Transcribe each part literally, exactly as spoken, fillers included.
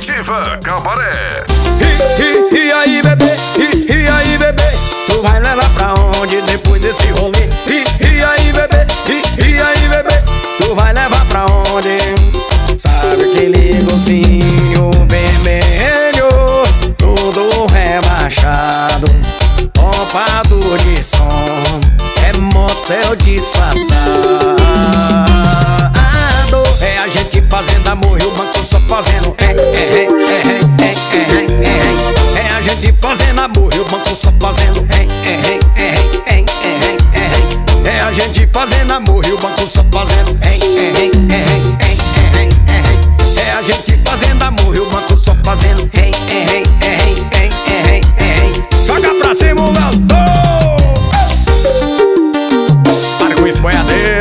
Comitiva Cabaré. E, e, e aí, bebê? E, e aí, bebê? Tu vai levar pra onde depois desse rolê? E, e aí, bebê? E, e aí, bebê? Tu vai levar pra onde? Sabe aquele golzinho vermelho, todo rebaixado, topado de som, é motel disfarçado. É a gente fazendo amor e o banco só fazendo é, é, é, é, é, é, é, é. É a gente fazendo amor e o banco só fazendo é, é, é, é, é, é, é. É a gente fazendo amor e o banco só fazendo é, é, é, é, é, é. É a gente fazendo amor e o banco só fazendo é, é, é, é, é, é. Joga pra cima o galdor. Para com isso, boiadeiro.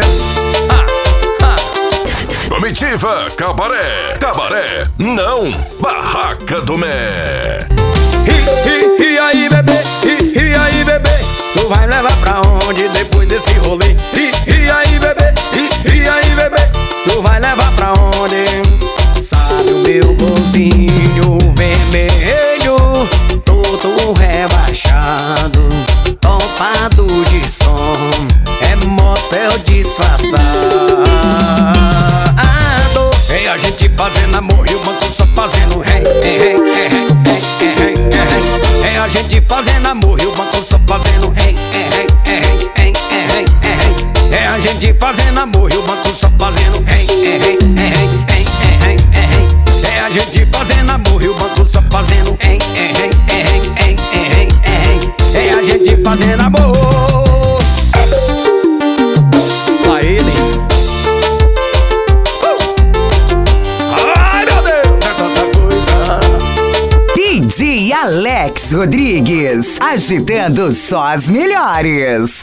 Comitiva Cabaré. Cabaré, não Barraca do Mé. E, e, e aí, bebê? E, e aí, bebê? Tu vai levar pra onde depois desse rolê? E, e aí, bebê? E, e aí, bebê? Tu vai levar pra onde? Sabe o meu golzinho vermelho, todo rebaixado, topado de som, é motel disfarçado. É a gente fazendo amor e o banco só fazendo é, é, é, é, é, é, é. É a gente fazendo amor e o banco só fazendo é, é, é, é, é, é. É a gente fazendo amor e o banco só fazendo é, é, é, é, é, é. É a gente fazendo amor e o banco só fazendo é, é, é, é, é, é. É a gente fazendo amor. Pra ele. D J Alex Rodrigues, agitando só as melhores.